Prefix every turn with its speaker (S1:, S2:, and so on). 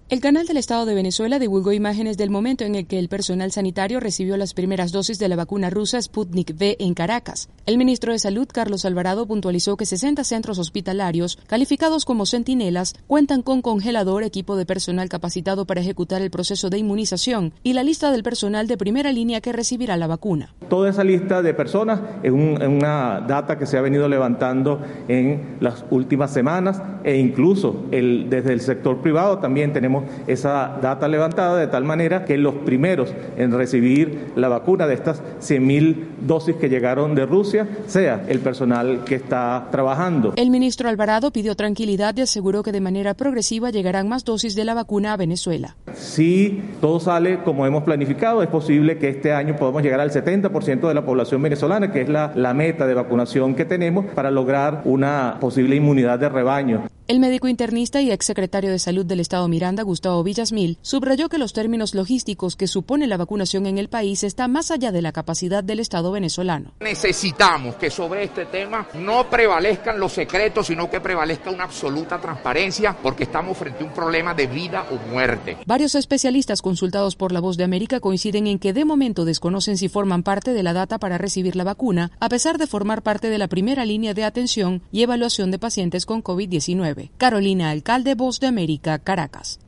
S1: El canal del Estado de Venezuela divulgó imágenes del momento en el que el personal sanitario recibió las primeras dosis de la vacuna rusa Sputnik V en Caracas. El ministro de Salud, Carlos Alvarado, puntualizó que 60 centros hospitalarios, calificados como centinelas, cuentan con congelador, equipo de personal capacitado para ejecutar el proceso de inmunización y la lista del personal de primera línea que recibirá la vacuna.
S2: Toda esa lista de personas es una data que se ha venido levantando en las últimas semanas e incluso desde el sector privado también tenemos esa data levantada de tal manera que los primeros en recibir la vacuna de estas 100.000 dosis que llegaron de Rusia sea el personal que está trabajando.
S1: El ministro Alvarado pidió tranquilidad y aseguró que de manera progresiva llegarán más dosis de la vacuna a Venezuela.
S2: Si todo sale como hemos planificado, es posible que este año podamos llegar al 70% de la población venezolana, que es la meta de vacunación que tenemos para lograr una posible inmunidad de rebaño.
S1: El médico internista y exsecretario de Salud del Estado Miranda, Gustavo Villasmil, subrayó que los términos logísticos que supone la vacunación en el país está más allá de la capacidad del Estado venezolano.
S3: Necesitamos que sobre este tema no prevalezcan los secretos, sino que prevalezca una absoluta transparencia, porque estamos frente a un problema de vida o muerte.
S1: Varios especialistas consultados por La Voz de América coinciden en que de momento desconocen si forman parte de la data para recibir la vacuna, a pesar de formar parte de la primera línea de atención y evaluación de pacientes con COVID-19. Carolina Alcalde, Voz de América, Caracas.